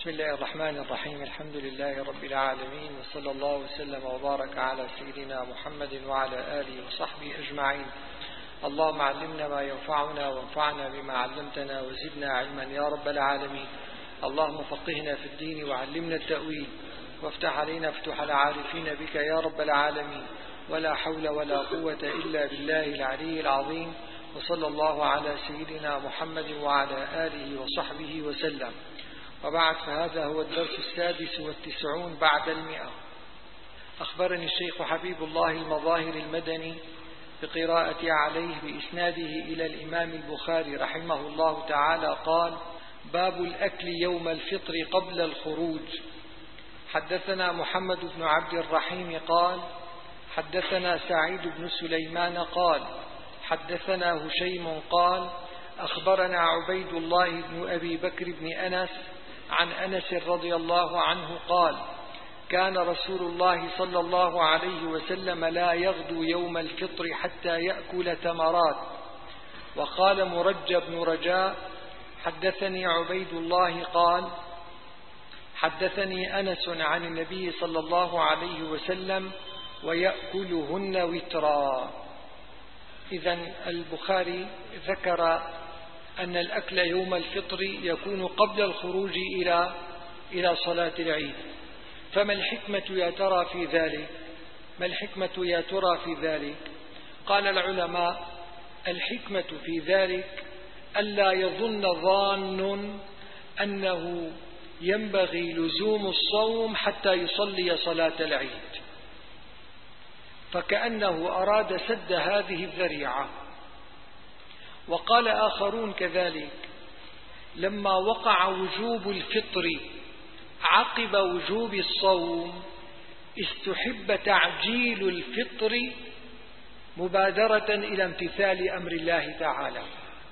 بسم الله الرحمن الرحيم. الحمد لله رب العالمين، وصلى الله وسلم وبارك على سيدنا محمد وعلى آله وصحبه أجمعين. اللهم علمنا ما ينفعنا وانفعنا بما علمتنا وزدنا علما يا رب العالمين. اللهم فقهنا في الدين وعلمنا التأويل، وافتح علينا فتوح العارفين بك يا رب العالمين. ولا حول ولا قوة إلا بالله العلي العظيم. وصلى الله على سيدنا محمد وعلى آله وصحبه وسلم. وبعد، فهذا هو الدرس 96 بعد 100. أخبرني الشيخ حبيب الله المظاهر المدني بقراءة عليه بإسناده إلى الإمام البخاري رحمه الله تعالى قال: باب الأكل يوم الفطر قبل الخروج. حدثنا محمد بن عبد الرحيم قال: حدثنا سعيد بن سليمان قال: حدثنا هشيم قال: أخبرنا عبيد الله بن أبي بكر بن أنس عن أنس رضي الله عنه قال: كان رسول الله صلى الله عليه وسلم لا يغدو يوم الفطر حتى يأكل تمرات. وقال مرجى بن رجاء: حدثني عبيد الله قال: حدثني أنس عن النبي صلى الله عليه وسلم ويأكلهن وترا. إذن البخاري ذكر أن الأكل يوم الفطر يكون قبل الخروج إلى صلاة العيد. فما الحكمة يا ترى في ذلك؟ ما الحكمة يا ترى في ذلك؟ قال العلماء: الحكمة في ذلك ألا يظن ظان أنه ينبغي لزوم الصوم حتى يصلي صلاة العيد، فكأنه أراد سد هذه الذريعة. وقال آخرون كذلك: لما وقع وجوب الفطر عقب وجوب الصوم استحب تعجيل الفطر مبادرة إلى امتثال أمر الله تعالى.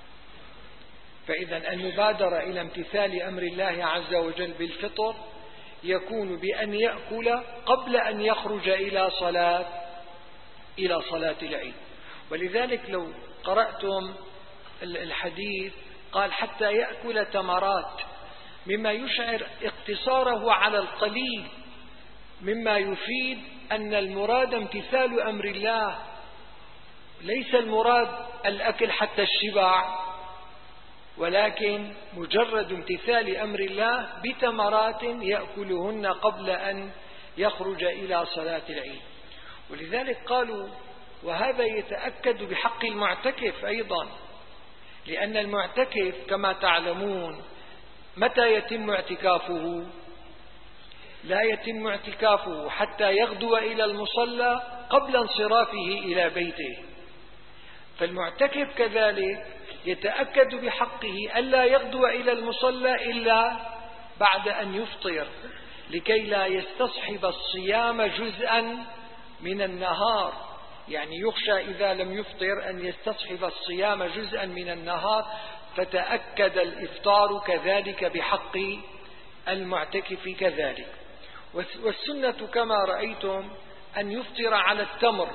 فإذا المبادرة إلى امتثال أمر الله عز وجل بالفطر يكون بأن يأكل قبل أن يخرج إلى صلاة العيد. ولذلك لو قرأتم الحديث قال: حتى يأكل تمرات، مما يشعر اقتصاره على القليل، مما يفيد أن المراد امتثال أمر الله، ليس المراد الأكل حتى الشبع، ولكن مجرد امتثال أمر الله بتمرات يأكلهن قبل أن يخرج إلى صلاة العيد. ولذلك قالوا: وهذا يتأكد بحق المعتكف أيضا، لأن المعتكف كما تعلمون متى يتم اعتكافه؟ لا يتم اعتكافه حتى يغدو إلى المصلى قبل انصرافه إلى بيته. فالمعتكف كذلك يتأكد بحقه ألا يغدو إلى المصلى إلا بعد أن يفطر، لكي لا يستصحب الصيام جزءا من النهار. يعني يخشى إذا لم يفطر أن يستصحب الصيام جزءا من النهار، فتأكد الإفطار كذلك بحق المعتكف كذلك. والسنة كما رأيتم أن يفطر على التمر،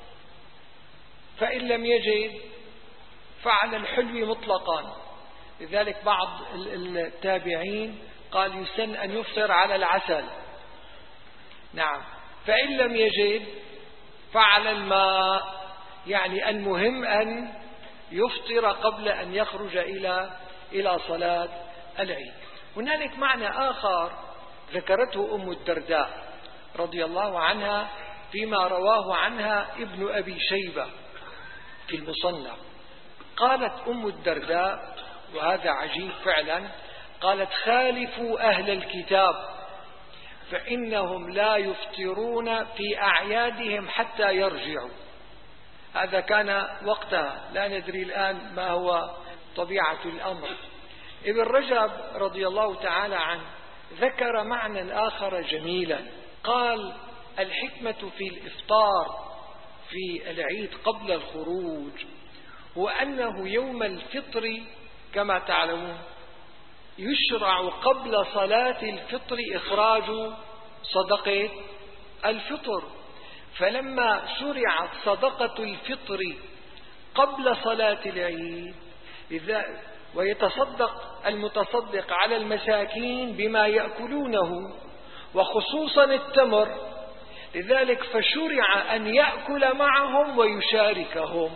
فإن لم يجد فعلى الحلو مطلقا. لذلك بعض التابعين قال: يسن أن يفطر على العسل. نعم. فإن لم يجد فعلى الماء، يعني المهم أن يفطر قبل أن يخرج إلى صلاة العيد. هنالك معنى آخر ذكرته أم الدرداء رضي الله عنها فيما رواه عنها ابن أبي شيبة في المصنف. قالت أم الدرداء، وهذا عجيب فعلا، قالت: خالفوا أهل الكتاب فإنهم لا يفطرون في أعيادهم حتى يرجعوا. هذا كان وقتها، لا ندري الآن ما هو طبيعة الأمر. ابن رجب رضي الله تعالى عنه ذكر معنى آخر جميلا، قال: الحكمة في الإفطار في العيد قبل الخروج هو أنه يوم الفطر كما تعلمون يشرع قبل صلاة الفطر إخراج صدقة الفطر. فلما شرعت صدقة الفطر قبل صلاة العيد، إذا ويتصدق المتصدق على المساكين بما يأكلونه وخصوصا التمر، لذلك فشرع أن يأكل معهم ويشاركهم.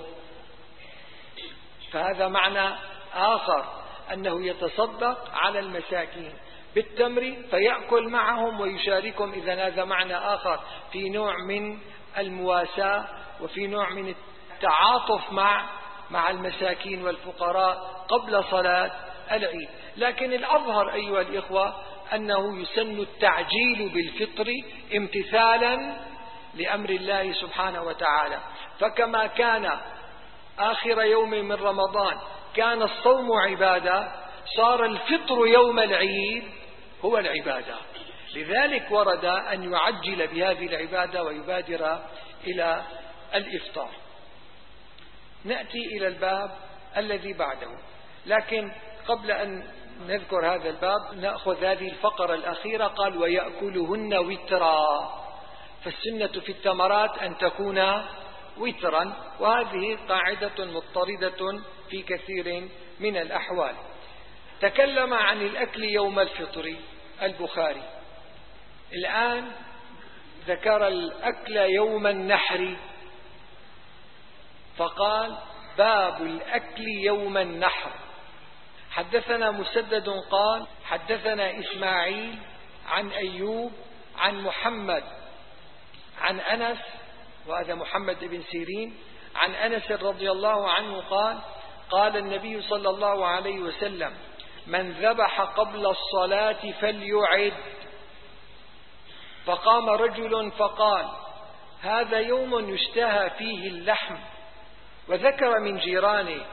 فهذا معنى آخر، أنه يتصدق على المساكين بالتمر فيأكل معهم ويشاركهم. إذن هذا معنى آخر في نوع من المواساة وفي نوع من التعاطف مع المساكين والفقراء قبل صلاة العيد. لكن الأظهر أيها الإخوة أنه يسن التعجيل بالفطر امتثالا لأمر الله سبحانه وتعالى. فكما كان آخر يوم من رمضان كان الصوم عبادة، صار الفطر يوم العيد هو العبادة. لذلك ورد أن يعجل بهذه العبادة ويبادر إلى الإفطار. نأتي إلى الباب الذي بعده، لكن قبل أن نذكر هذا الباب نأخذ هذه الفقرة الأخيرة. قال ويأكلهن وترا، فالسنة في التمرات أن تكون وترا، وهذه قاعدة مضطردة في كثير من الأحوال. تكلم عن الأكل يوم الفطر البخاري، الآن ذكر الأكل يوم النحر، فقال باب الأكل يوم النحر. حدثنا مسدد قال حدثنا إسماعيل عن أيوب عن محمد عن أنس، وهذا محمد بن سيرين، عن أنس رضي الله عنه قال قال النبي صلى الله عليه وسلم من ذبح قبل الصلاة فليعد. فقام رجل فقال هذا يوم يشتهى فيه اللحم، وذكر من جيرانه،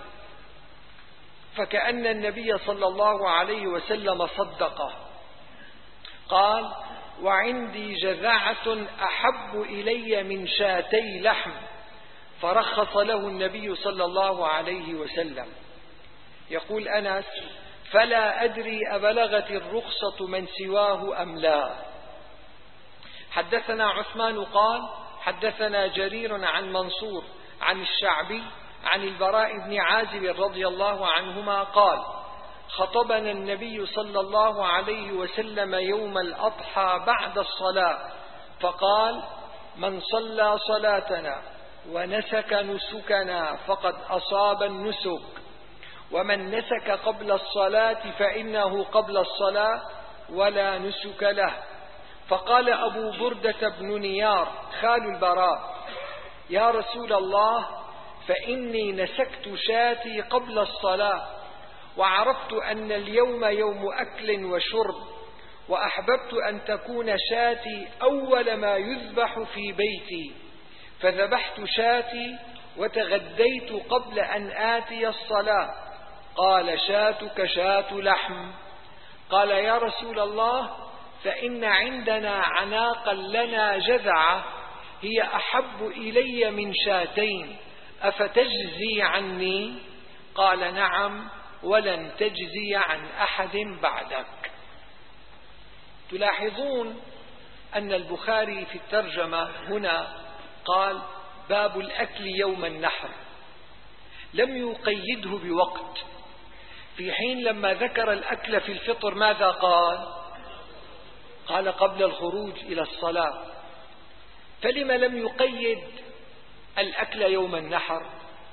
فكأن النبي صلى الله عليه وسلم صدقه. قال وعندي جذعة أحب إلي من شاتي لحم، فرخص له النبي صلى الله عليه وسلم. يقول أنس فلا أدري أبلغت الرخصة من سواه أم لا. حدثنا عثمان قال حدثنا جرير عن منصور عن الشعبي عن البراء بن عازب رضي الله عنهما قال خطبنا النبي صلى الله عليه وسلم يوم الأضحى بعد الصلاة فقال من صلى صلاتنا ونسك نسكنا فقد أصاب النسك، ومن نسك قبل الصلاة فإنه قبل الصلاة ولا نسك له. فقال أبو بردة بن نيار خال البراء يا رسول الله فإني نسكت شاتي قبل الصلاة، وعرفت أن اليوم يوم أكل وشرب، وأحببت أن تكون شاتي أول ما يذبح في بيتي، فذبحت شاتي وتغديت قبل أن آتي الصلاة. قال شاتك شات لحم. قال يا رسول الله فإن عندنا عناقا لنا جذعة هي أحب إلي من شاتين، أفتجزي عني؟ قال نعم ولن تجزي عن أحد بعدك. تلاحظون أن البخاري في الترجمة هنا قال باب الأكل يوم النحر، لم يقيده بوقت، في حين لما ذكر الأكل في الفطر ماذا قال؟ قال قبل الخروج إلى الصلاة. فلما لم يقيد الأكل يوم النحر؟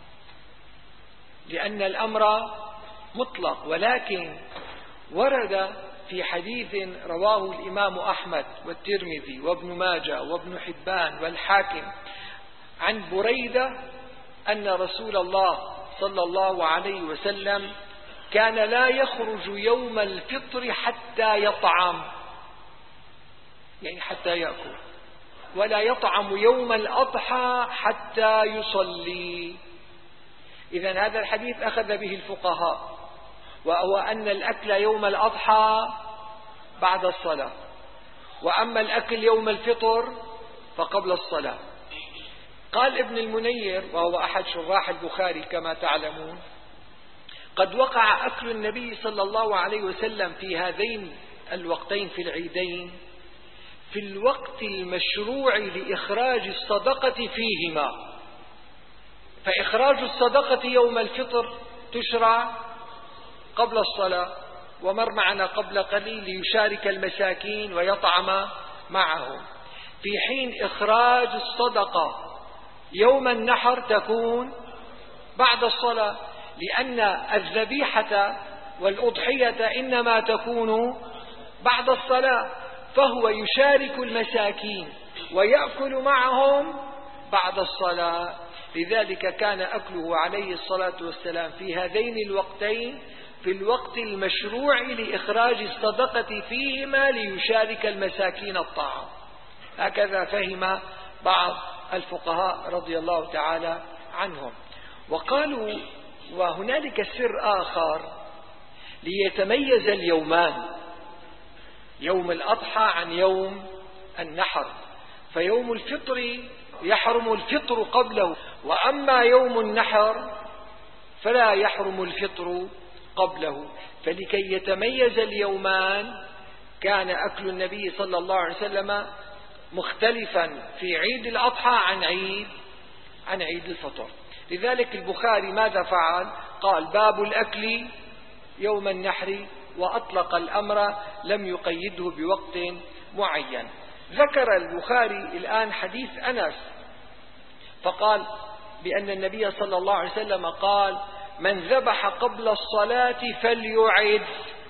لأن الأمر مطلق. ولكن ورد في حديث رواه الإمام أحمد والترمذي وابن ماجه وابن حبان والحاكم عن بريدة أن رسول الله صلى الله عليه وسلم كان لا يخرج يوم الفطر حتى يطعم، يعني حتى يأكل، ولا يطعم يوم الأضحى حتى يصلي. إذن هذا الحديث أخذ به الفقهاء، وهو أن الأكل يوم الأضحى بعد الصلاة، وأما الأكل يوم الفطر فقبل الصلاة. قال ابن المنير وهو أحد شراح البخاري كما تعلمون قد وقع أكل النبي صلى الله عليه وسلم في هذين الوقتين في العيدين في الوقت المشروع لإخراج الصدقة قبل الصلاة، ومر معنا قبل قليل ليشارك المساكين ويطعم معهم، في حين إخراج الصدقة يوم النحر تكون بعد الصلاة، لأن الذبيحة والأضحية إنما تكون بعد الصلاة، فهو يشارك المساكين ويأكل معهم بعد الصلاة. لذلك كان أكله عليه الصلاة والسلام في هذين الوقتين في الوقت المشروع لإخراج الصدقة فيهما ليشارك المساكين الطعام. هكذا فهم بعض الفقهاء رضي الله تعالى عنهم. وقالوا وهنالك سر آخر ليتميز اليومان، يوم الأضحى عن يوم النحر، فيوم الفطر يحرم الفطر قبله، وأما يوم النحر فلا يحرم الفطر قبله. فلكي يتميز اليومان كان أكل النبي صلى الله عليه وسلم مختلفا في عيد الأضحى عن عيد الفطر. لذلك البخاري ماذا فعل؟ قال باب الأكل يوم النحر، وأطلق الأمر لم يقيده بوقت معين. ذكر البخاري الآن حديث أنس فقال بأن النبي صلى الله عليه وسلم قال من ذبح قبل الصلاة فليعد.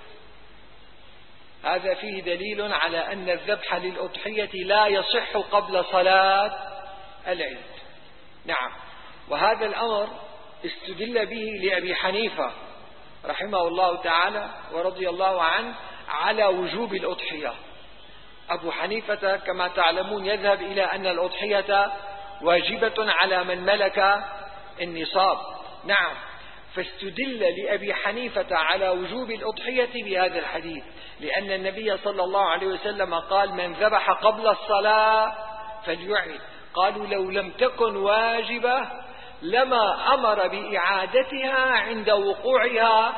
هذا فيه دليل على أن الذبح للأضحية لا يصح قبل صلاة العيد. نعم، وهذا الأمر استدل به لأبي حنيفة رحمه الله تعالى ورضي الله عنه على وجوب الأضحية. أبو حنيفة كما تعلمون يذهب إلى أن الأضحية واجبة على من ملك النصاب. نعم، فاستدل لأبي حنيفة على وجوب الأضحية بهذا الحديث، لأن النبي صلى الله عليه وسلم قال من ذبح قبل الصلاة فليعد. قالوا لو لم تكن واجبة لما أمر بإعادتها عند وقوعها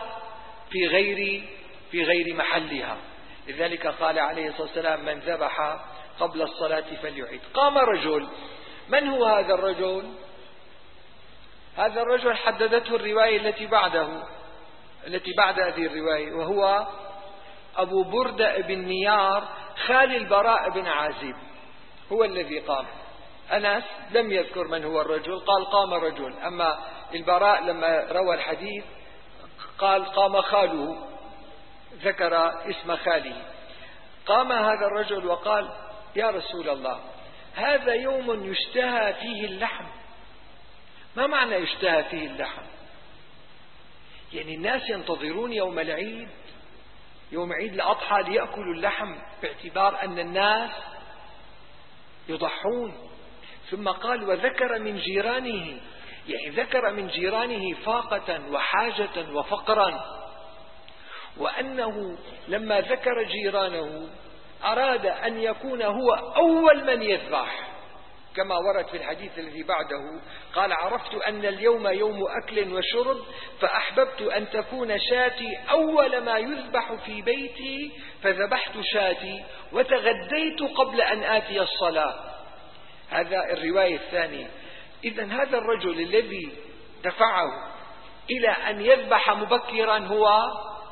في غير محلها. لذلك قال عليه الصلاة والسلام من ذبح قبل الصلاة فليعد. قام رجل. من هو هذا الرجل؟ هذا الرجل حددته الرواية التي بعد هذه الرواية، وهو أبو بردة بن نيار خال البراء بن عازب، هو الذي قام. أنس لم يذكر من هو الرجل، قال قام رجل. أما البراء لما روى الحديث قال قام خاله، ذكر اسم خاله. قام هذا الرجل وقال يا رسول الله هذا يوم يشتهى فيه اللحم. ما معنى يشتهى فيه اللحم؟ يعني الناس ينتظرون يوم العيد، يوم عيد الأضحى، ليأكلوا اللحم باعتبار أن الناس يضحون. ثم قال وذكر من جيرانه، يعني ذكر من جيرانه فاقة وحاجة وفقرا، وأنه لما ذكر جيرانه أراد أن يكون هو أول من يذبح، كما ورد في الحديث الذي بعده قال عرفت أن اليوم يوم أكل وشرب فأحببت أن تكون شاتي أول ما يذبح في بيتي فذبحت شاتي وتغديت قبل أن آتي الصلاة. هذا الرواية الثانية. إذن هذا الرجل الذي دفعه إلى أن يذبح مبكرا هو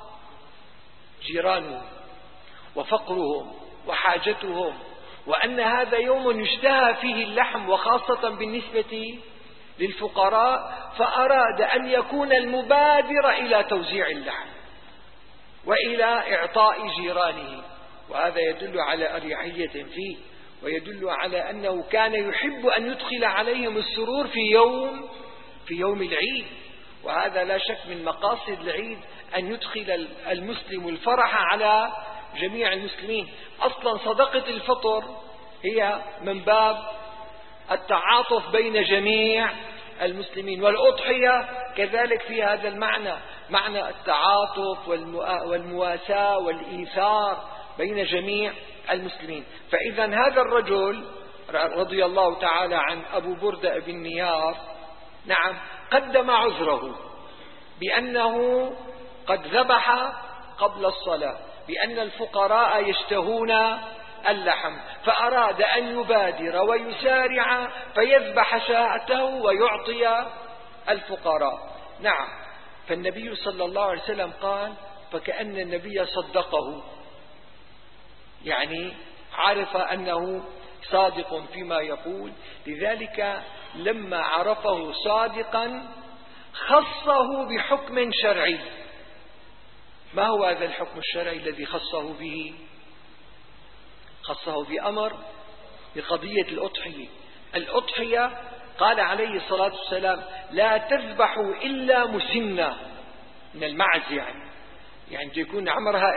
جيرانه وفقرهم وحاجتهم، وأن هذا يوم يشتهى فيه اللحم وخاصة بالنسبة للفقراء، فأراد أن يكون المبادر إلى توزيع اللحم وإلى إعطاء جيرانه. وهذا يدل على أريحية فيه، ويدل على أنه كان يحب أن يدخل عليهم السرور في يوم العيد. وهذا لا شك من مقاصد العيد أن يدخل المسلم الفرح على جميع المسلمين. أصلا صدقة الفطر هي من باب التعاطف بين جميع المسلمين، والأضحية كذلك في هذا المعنى، معنى التعاطف والمواساة والإيثار بين جميع المسلمين. فإذا هذا الرجل رضي الله تعالى عن أبو بردة بن نيار نعم قدم عذره بأنه قد ذبح قبل الصلاة، بأن الفقراء يشتهون اللحم، فأراد أن يبادر ويسارع فيذبح شاته ويعطي الفقراء. نعم، فالنبي صلى الله عليه وسلم قال فكأن النبي صدقه، يعني عرف أنه صادق فيما يقول. لذلك لما عرفه صادقا خصه بحكم شرعي. ما هو هذا الحكم الشرعي الذي خصه به؟ خصه بأمر بقضية الأضحية. الأضحية قال عليه الصلاة والسلام لا تذبحوا إلا مسنة، من المعز، يعني يكون عمرها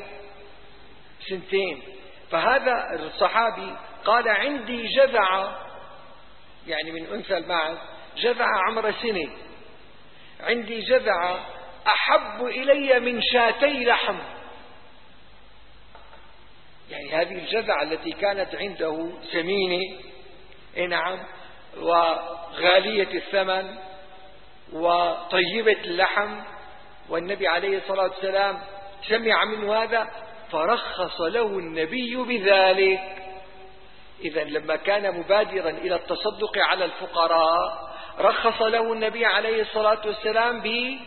2 فهذا الصحابي قال عندي جذعة، يعني من أنثى المعز، جذعة عمر 1 سنة، عندي جذعة أحب إلي من 2 لحم. يعني هذه الجذعة التي كانت عنده ثمينة، نعم، وغالية الثمن وطيبة اللحم، والنبي عليه الصلاة والسلام سمع منه هذا فرخص له النبي بذلك. إذن لما كان مبادرا إلى التصدق على الفقراء رخص له النبي عليه الصلاة والسلام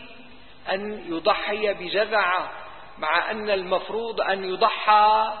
بأن يضحي بجذعة، مع أن المفروض أن يضحى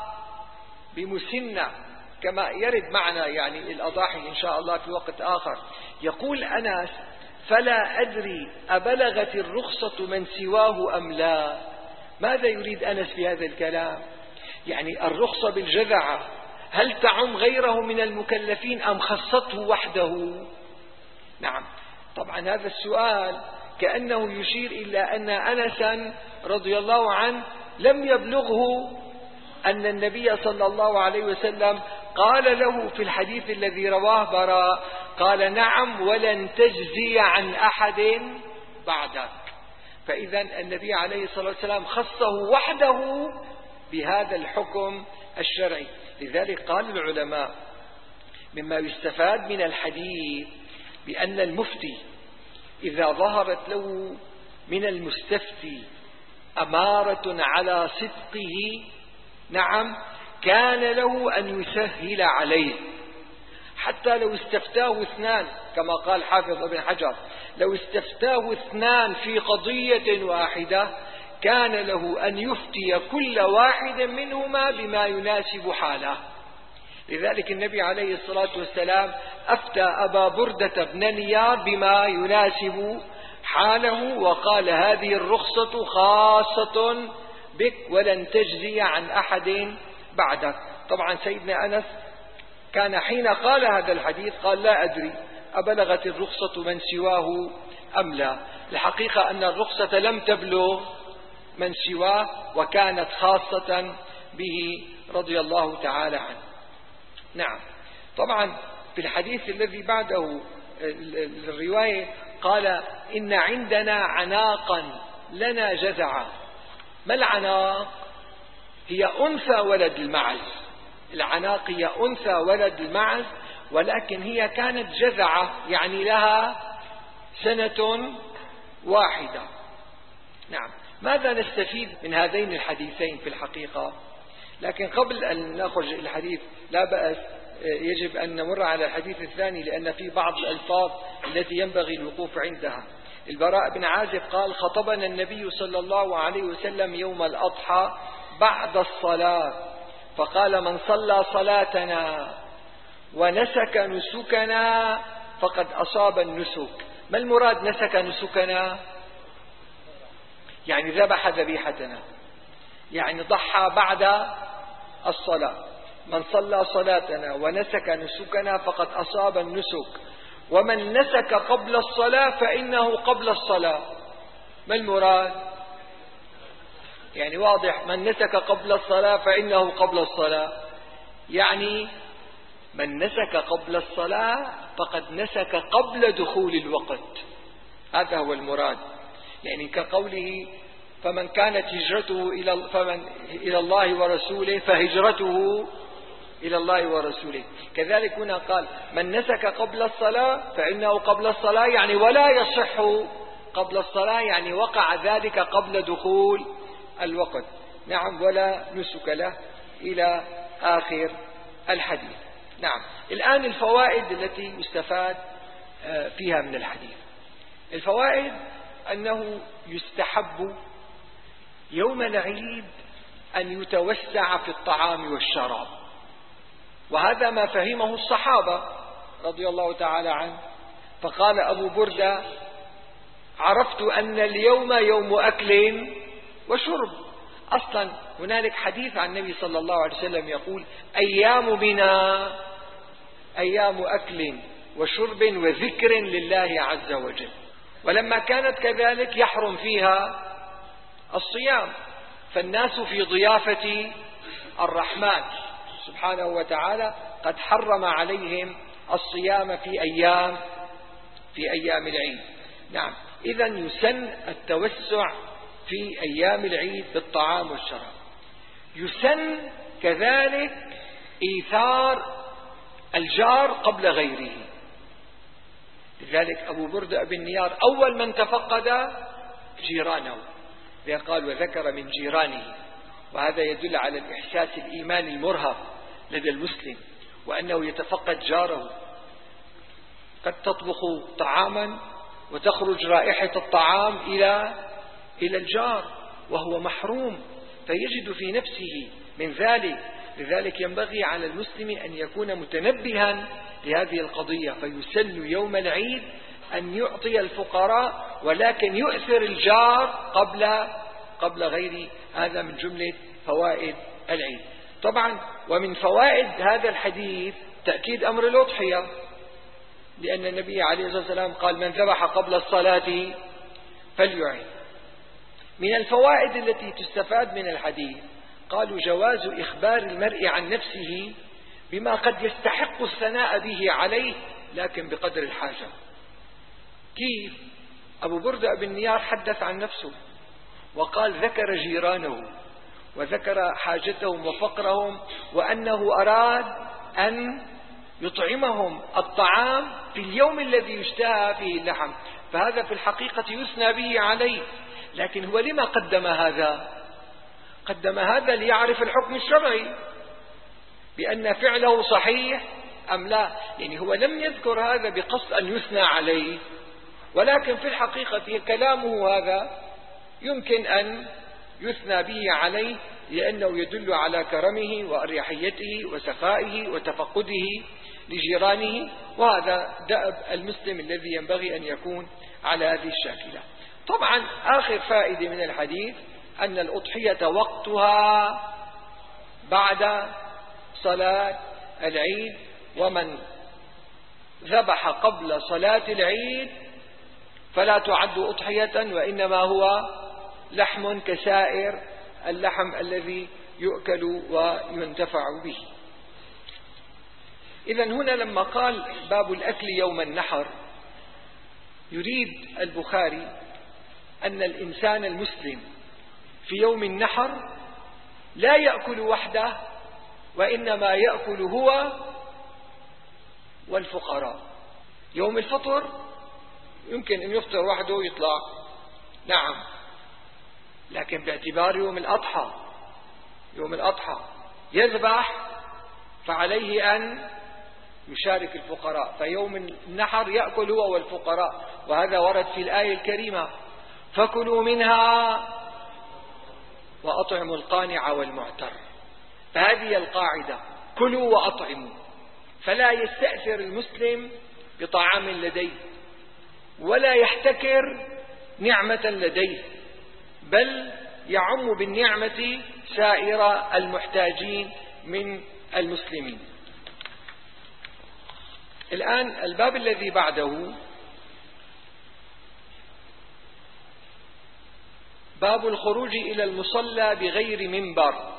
بمسنة كما يرد معنا يعني الأضاحي إن شاء الله في وقت آخر. يقول أنس فلا أدري أبلغت الرخصة من سواه أم لا. ماذا يريد أنس بهذا الكلام؟ يعني الرخصة بالجذعة هل تعم غيره من المكلفين أم خصته وحده؟ نعم، طبعا هذا السؤال كأنه يشير إلى أن أنسا رضي الله عنه لم يبلغه أن النبي صلى الله عليه وسلم قال له في الحديث الذي رواه براء، قال نعم ولن تجزي عن أحد بعدك. فإذا النبي عليه الصلاة والسلام خصه وحده بهذا الحكم الشرعي. لذلك قال العلماء مما يستفاد من الحديث بأن المفتي إذا ظهرت له من المستفتي أمارة على صدقه، نعم، كان له أن يسهل عليه، حتى لو استفتاه 2 كما قال حافظ ابن حجر، لو استفتاه 2 في قضية واحدة كان له أن يفتي كل واحد منهما بما يناسب حاله. لذلك النبي عليه الصلاة والسلام أفتى أبا بردة بن نيار بما يناسب حاله، وقال هذه الرخصة خاصة بك ولن تجزي عن أحد بعدك. طبعا سيدنا أنس كان حين قال هذا الحديث قال لا أدري أبلغت الرخصة من سواه أم لا. الحقيقة أن الرخصة لم تبلغ من سواه وكانت خاصة به رضي الله تعالى عنه. نعم، طبعا في الحديث الذي بعده الرواية قال إن عندنا عناقا لنا جذعا. ما العناق؟ هي أنثى ولد المعز. العناق هي أنثى ولد المعز، ولكن هي كانت جذعة، يعني لها 1 سنة. نعم، ماذا نستفيد من هذين الحديثين في الحقيقة؟ لكن قبل أن نخرج الحديث لا بأس يجب أن نمر على الحديث الثاني، لأن في بعض الألفاظ التي ينبغي الوقوف عندها. البراء بن عازب قال خطبنا النبي صلى الله عليه وسلم يوم الأضحى بعد الصلاة فقال من صلى صلاتنا ونسك نسكنا فقد أصاب النسك. ما المراد نسك نسكنا؟ يعني ذبح ذبيحتنا، يعني ضحى بعد الصلاة. من صلى صلاتنا ونسك نسكنا فقد أصاب النسك، ومن نسك قبل الصلاة فإنه قبل الصلاة. ما المراد؟ يعني واضح، من نسك قبل الصلاة فإنه قبل الصلاة، يعني من نسك قبل الصلاة فقد نسك قبل دخول الوقت. هذا هو المراد. يعني كقوله فمن كانت هجرته إلى الله ورسوله فهجرته إلى الله ورسوله. كذلك هنا قال من نسك قبل الصلاة فإنه قبل الصلاة، يعني ولا يصح قبل الصلاة، يعني وقع ذلك قبل دخول الوقت. نعم، ولا نسك له إلى آخر الحديث. نعم، الآن الفوائد التي يستفاد فيها من الحديث. الفوائد أنه يستحب يوم العيد أن يتوسع في الطعام والشراب، وهذا ما فهمه الصحابة رضي الله تعالى عنه. فقال أبو بردة: عرفت أن اليوم يوم أكل وشرب. أصلا هنالك حديث عن النبي صلى الله عليه وسلم يقول: أيام بنا أيام أكل وشرب وذكر لله عز وجل. ولما كانت كذلك يحرم فيها الصيام، فالناس في ضيافة الرحمن سبحانه وتعالى قد حرم عليهم الصيام في أيام العيد. نعم، إذن يسن التوسع في أيام العيد بالطعام والشراب. يسن كذلك إيثار الجار قبل غيره. لذلك أبو بردة بن نيار أول من تفقد جيرانه، قال: وذكر من جيرانه. وهذا يدل على الإحساس الإيماني المرهف لدى المسلم، وأنه يتفقد جاره. قد تطبخ طعاما وتخرج رائحة الطعام إلى الجار وهو محروم، فيجد في نفسه من ذلك. لذلك ينبغي على المسلم أن يكون متنبها لهذه القضية، فيسن يوم العيد أن يعطي الفقراء، ولكن يؤثر الجار قبل غيره. هذا من جملة فوائد العيد. طبعا ومن فوائد هذا الحديث تأكيد أمر الأضحية، لأن النبي عليه الصلاة والسلام قال: من ذبح قبل الصلاة فليعد. من الفوائد التي تستفاد من الحديث قالوا: جواز إخبار المرء عن نفسه بما قد يستحق الثناء به عليه لكن بقدر الحاجة. كيف؟ أبو بردة بن نيار حدث عن نفسه وقال: ذكر جيرانه وذكر حاجتهم وفقرهم، وأنه أراد أن يطعمهم الطعام في اليوم الذي يشتهى فيه اللحم، فهذا في الحقيقة يثنى به عليه. لكن هو لما قدم هذا؟ قدم هذا ليعرف الحكم الشرعي بأن فعله صحيح أم لا. يعني هو لم يذكر هذا بقصد أن يثنى عليه، ولكن في الحقيقة كلامه هذا يمكن أن يثنى به عليه، لأنه يدل على كرمه وأريحيته وسخائه وتفقده لجيرانه، وهذا دأب المسلم الذي ينبغي أن يكون على هذه الشاكلة. طبعا آخر فائدة من الحديث أن الأضحية وقتها بعد صلاة العيد، ومن ذبح قبل صلاة العيد فلا تعد أضحية، وإنما هو لحم كسائر اللحم الذي يؤكل وينتفع به. إذن هنا لما قال باب الأكل يوم النحر، يريد البخاري أن الإنسان المسلم في يوم النحر لا يأكل وحده، وإنما يأكل هو والفقراء. يوم الفطر يمكن أن يفطر وحده ويطلع، نعم، لكن باعتبار يوم الأضحى يذبح، فعليه أن يشارك الفقراء. فيوم النحر يأكل هو والفقراء، وهذا ورد في الآية الكريمة: فكلوا منها وأطعموا القانع والمعتر. فهذه القاعدة: كلوا وأطعموا. فلا يستأثر المسلم بطعام لديه، ولا يحتكر نعمة لديه، بل يعم بالنعمة سائر المحتاجين من المسلمين. الآن الباب الذي بعده باب الخروج إلى المصلى بغير منبر.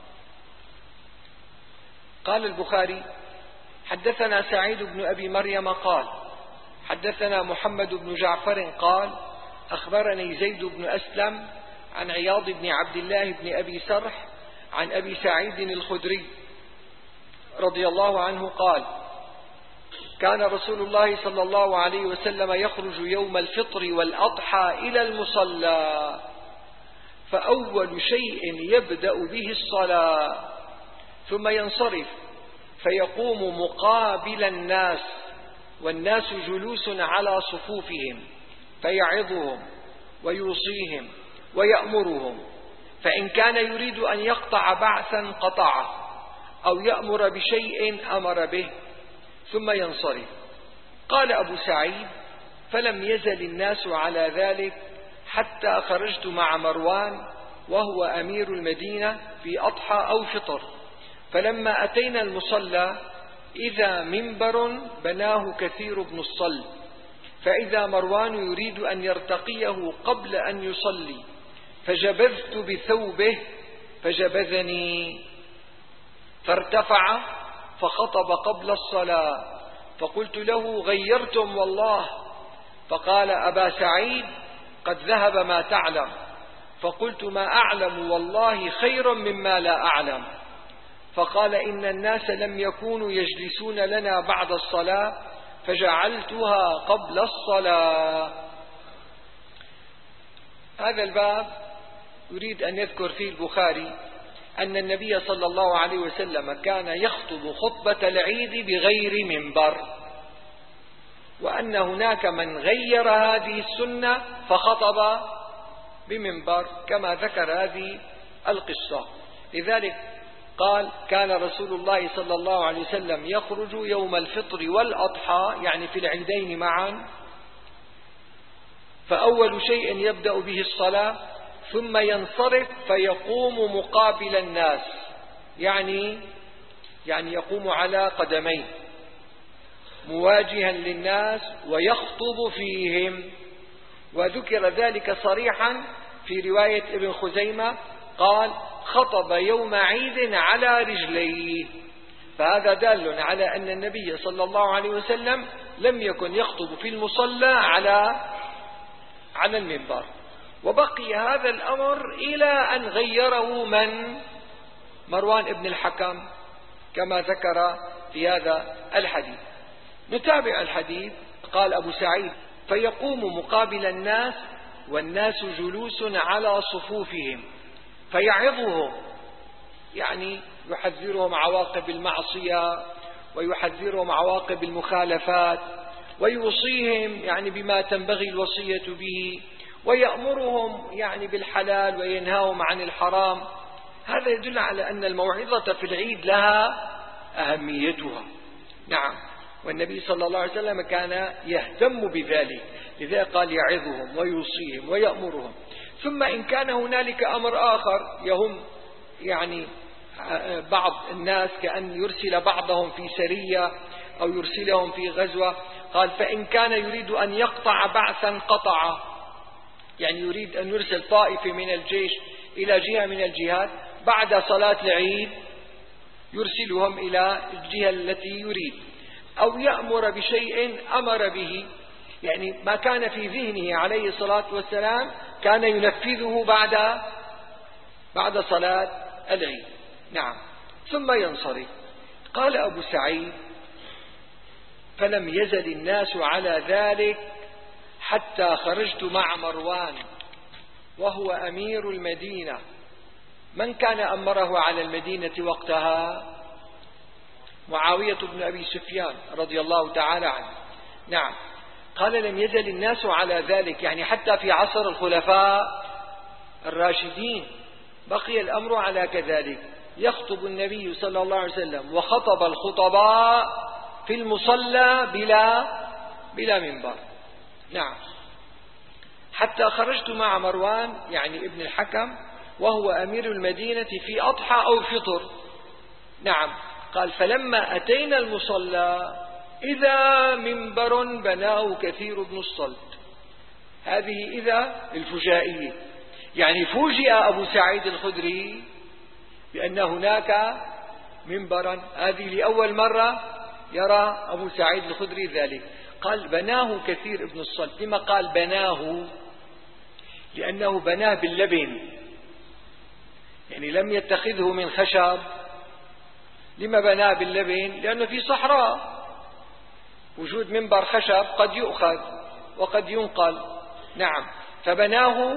قال البخاري: حدثنا سعيد بن أبي مريم قال: حدثنا محمد بن جعفر قال: أخبرني زيد بن أسلم عن عياض بن عبد الله بن أبي سرح عن أبي سعيد الخدري رضي الله عنه قال: كان رسول الله صلى الله عليه وسلم يخرج يوم الفطر والأضحى إلى المصلى، فأول شيء يبدأ به الصلاة، ثم ينصرف فيقوم مقابل الناس والناس جلوس على صفوفهم، فيعظهم ويوصيهم ويأمرهم، فإن كان يريد أن يقطع بعثا قطعه، أو يأمر بشيء أمر به، ثم ينصرف. قال أبو سعيد: فلم يزل الناس على ذلك حتى خرجت مع مروان وهو أمير المدينة في أضحى أو فطر، فلما أتينا المصلى إذا منبر بناه كثير بن الصلت، فإذا مروان يريد أن يرتقيه قبل أن يصلي، فجبذت بثوبه فجبذني، فارتفع فخطب قبل الصلاة، فقلت له: غيرتم والله. فقال: أبا سعيد، قد ذهب ما تعلم. فقلت: ما أعلم والله خيرا مما لا أعلم. فقال: إن الناس لم يكونوا يجلسون لنا بعد الصلاة فجعلتها قبل الصلاة. هذا الباب يريد أن يذكر فيه البخاري أن النبي صلى الله عليه وسلم كان يخطب خطبة العيد بغير منبر، وأن هناك من غير هذه السنة فخطب بمنبر كما ذكر هذه القصة. لذلك قال: كان رسول الله صلى الله عليه وسلم يخرج يوم الفطر والأضحى، يعني في العيدين معا، فأول شيء يبدأ به الصلاة، ثم ينصرف فيقوم مقابل الناس، يعني يقوم على قدميه مواجها للناس ويخطب فيهم. وذكر ذلك صريحا في رواية ابن خزيمة، قال: خطب يوم عيد على رجليه. فهذا دال على أن النبي صلى الله عليه وسلم لم يكن يخطب في المصلى على المنبر. وبقي هذا الأمر إلى أن غيره من؟ مروان ابن الحكم، كما ذكر في هذا الحديث. نتابع الحديث. قال أبو سعيد: فيقوم مقابل الناس والناس جلوس على صفوفهم، فيعظهم، يعني يحذرهم عواقب المعصية ويحذرهم عواقب المخالفات، ويوصيهم يعني بما تنبغي الوصية به، ويأمرهم يعني بالحلال وينهاهم عن الحرام. هذا يدل على أن الموعظة في العيد لها أهميتها. نعم، والنبي صلى الله عليه وسلم كان يهتم بذلك، لذلك قال: يعظهم ويوصيهم ويأمرهم. ثم إن كان هنالك أمر آخر يهم يعني بعض الناس، كأن يرسل بعضهم في سرية أو يرسلهم في غزوة، قال: فإن كان يريد أن يقطع بعثا قطعه، يعني يريد أن يرسل طائفة من الجيش إلى جهة من الجهات، بعد صلاة العيد يرسلهم إلى الجهة التي يريد، أو يأمر بشيء أمر به، يعني ما كان في ذهنه عليه الصلاة والسلام كان ينفذه بعد صلاة العيد. نعم، ثم ينصرف. قال أبو سعيد: فلم يزل الناس على ذلك حتى خرجت مع مروان وهو أمير المدينة. من كان أمره على المدينة وقتها؟ معاوية بن أبي سفيان رضي الله تعالى عنه. نعم، قال: لم يزل الناس على ذلك، يعني حتى في عصر الخلفاء الراشدين بقي الأمر على كذلك. يخطب النبي صلى الله عليه وسلم وخطب الخطباء في المصلى بلا منبر. نعم، حتى خرجت مع مروان يعني ابن الحكم وهو أمير المدينة في أضحى أو فطر. نعم، قال: فلما أتينا المصلى إذا منبر بناه كثير بن الصلت. هذه إذا الفجائية، يعني فوجئ أبو سعيد الخدري بأن هناك منبرا، هذه لأول مرة يرى أبو سعيد الخدري ذلك. قال: بناه كثير بن الصلت. لما قال بناه؟ لأنه بناه باللبن، يعني لم يتخذه من خشب. لما بناه باللبن؟ لأنه في صحراء، وجود منبر خشب قد يؤخذ وقد ينقل. نعم، فبناه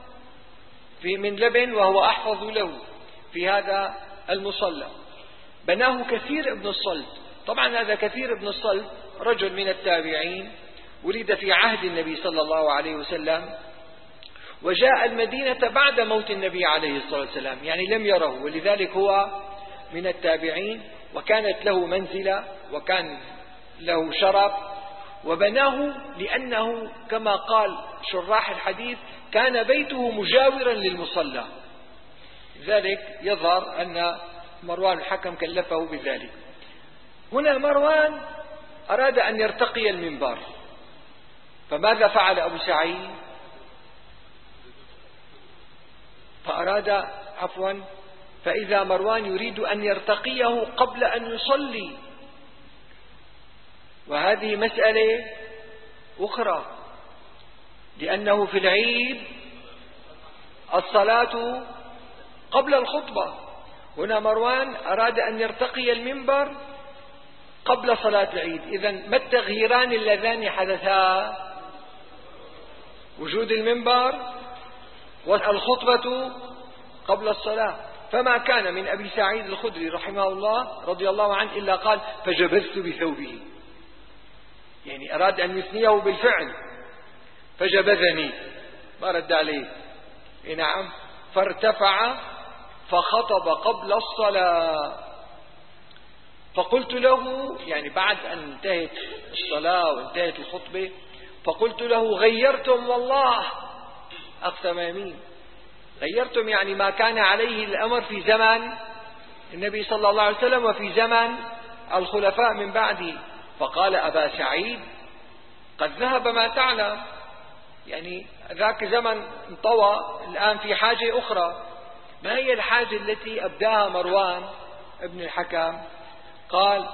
من لبن وهو أحفظ له في هذا المصلى. بناه كثير ابن الصلت. طبعا هذا كثير ابن الصلت رجل من التابعين، ولد في عهد النبي صلى الله عليه وسلم، وجاء المدينة بعد موت النبي عليه الصلاة والسلام، يعني لم يره، ولذلك هو من التابعين، وكانت له منزلة وكان له شرف، وبناه لأنه كما قال شراح الحديث كان بيته مجاورا للمصلى، لذلك يظهر أن مروان الحكم كلفه بذلك. هنا مروان أراد أن يرتقي المنبر، فماذا فعل أبو سعيد؟ فإذا مروان يريد أن يرتقيه قبل أن يصلي، وهذه مسألة أخرى، لأنه في العيد الصلاة قبل الخطبة. هنا مروان أراد أن يرتقي المنبر قبل صلاة العيد. إذن ما التغييران اللذان حدثا؟ وجود المنبر والخطبة قبل الصلاة. فما كان من أبي سعيد الخدري رحمه الله رضي الله عنه إلا قال فجبذت بثوبه، يعني أراد أن يثنيه بالفعل، فجبذني، ما رد عليه، نعم، فارتفع فخطب قبل الصلاة. فقلت له، يعني بعد أن انتهت الصلاة وانتهت الخطبة، فقلت له غيرتم والله، أقسم يمين، غيرتم يعني ما كان عليه الأمر في زمن النبي صلى الله عليه وسلم وفي زمن الخلفاء من بعده. فقال أبا سعيد قد ذهب ما تعلم، يعني ذاك زمن انطوى، الآن في حاجة أخرى. ما هي الحاجة التي أبداها مروان ابن الحكم؟ قال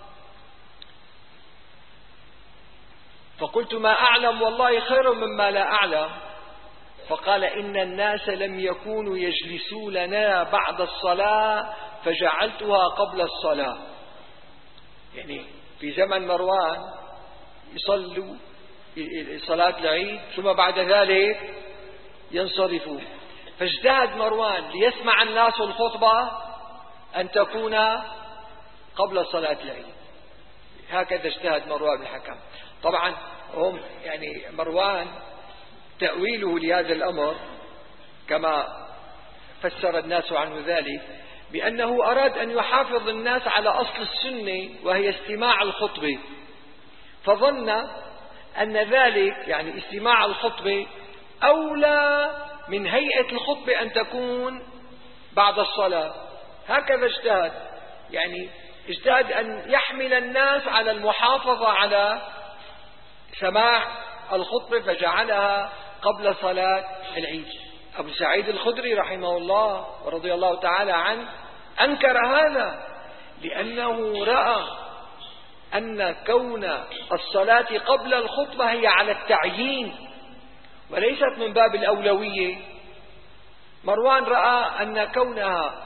فقلت ما أعلم والله خير مما لا أعلم. فقال إن الناس لم يكونوا يجلسوا لنا بعد الصلاة فجعلتها قبل الصلاة، يعني في زمن مروان يصلوا صلاة العيد ثم بعد ذلك ينصرفوا، فاجتهد مروان ليسمع الناس الخطبة أن تكون قبل صلاة العيد. هكذا اجتهد مروان الحكم. طبعا هم يعني مروان تأويله لهذا الأمر كما فسر الناس عنه ذلك بأنه أراد أن يحافظ الناس على أصل السنة وهي استماع الخطبة، فظن أن ذلك يعني استماع الخطبة أولى من هيئة الخطبة أن تكون بعد الصلاة. هكذا اجتهد، يعني اجتهد أن يحمل الناس على المحافظة على سماع الخطبة فجعلها قبل صلاة العيد. أبو سعيد الخدري رحمه الله ورضي الله تعالى عنه أنكر هذا، لأنه رأى أن كون الصلاة قبل الخطبة هي على التعيين وليست من باب الأولوية. مروان رأى أن كونها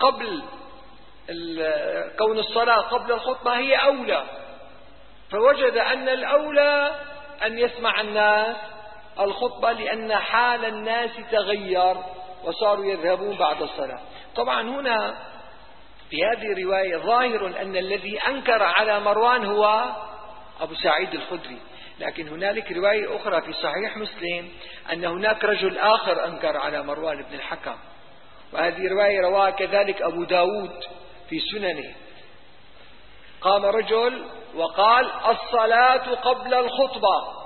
كون الصلاة قبل الخطبة هي أولى، فوجد أن الأولى أن يسمع الناس الخطبة لأن حال الناس تغير وصاروا يذهبون بعد الصلاة. طبعا هنا في هذه الرواية ظاهر أن الذي أنكر على مروان هو أبو سعيد الخدري، لكن هنالك رواية أخرى في صحيح مسلم أن هناك رجل آخر أنكر على مروان بن الحكم، وهذه رواية رواها كذلك أبو داود في سننه. قام رجل وقال الصلاة قبل الخطبة،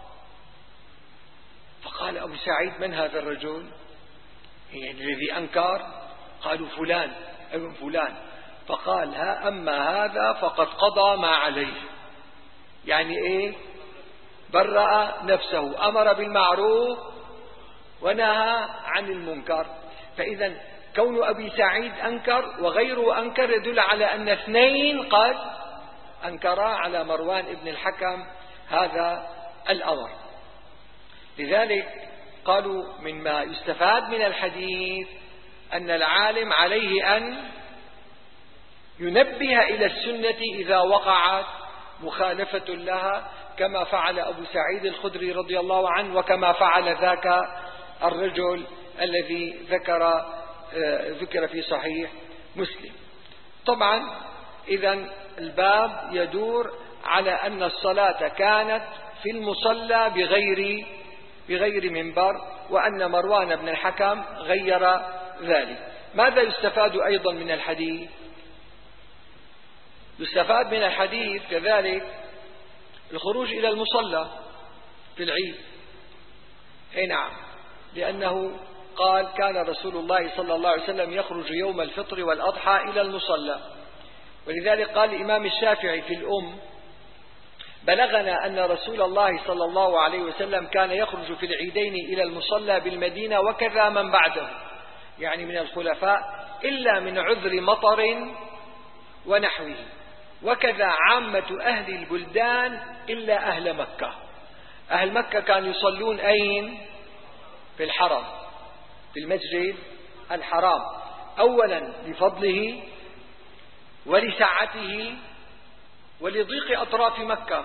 فقال أبو سعيد من هذا الرجل يعني الذي أنكر؟ قالوا فلان ابن فلان. فقال ها أما هذا فقد قضى ما عليه، يعني إيه؟ برأ نفسه، أمر بالمعروف ونهى عن المنكر. فإذا كون أبي سعيد أنكر وغيره أنكر يدل على أن اثنين قد أنكرا على مروان ابن الحكم هذا الأمر. لذلك قالوا مما يستفاد من الحديث أن العالم عليه أن ينبه إلى السنة إذا وقعت مخالفة لها، كما فعل أبو سعيد الخدري رضي الله عنه وكما فعل ذاك الرجل الذي ذكر في صحيح مسلم. طبعا إذن الباب يدور على أن الصلاة كانت في المصلى بغير منبر، وأن مروان بن الحكم غير ذلك. ماذا يستفاد أيضا من الحديث؟ يستفاد من الحديث كذلك الخروج إلى المصلى في العيد. أي نعم، لأنه قال كان رسول الله صلى الله عليه وسلم يخرج يوم الفطر والأضحى إلى المصلى. ولذلك قال الإمام الشافعي في الأم: بلغنا أن رسول الله صلى الله عليه وسلم كان يخرج في العيدين إلى المصلى بالمدينة وكذا من بعده، يعني من الخلفاء، إلا من عذر مطر ونحوه، وكذا عامة أهل البلدان إلا أهل مكة. أهل مكة كانوا يصلون أين؟ في الحرم، في المسجد الحرام، أولا لفضله ولسعته ولضيق أطراف مكة.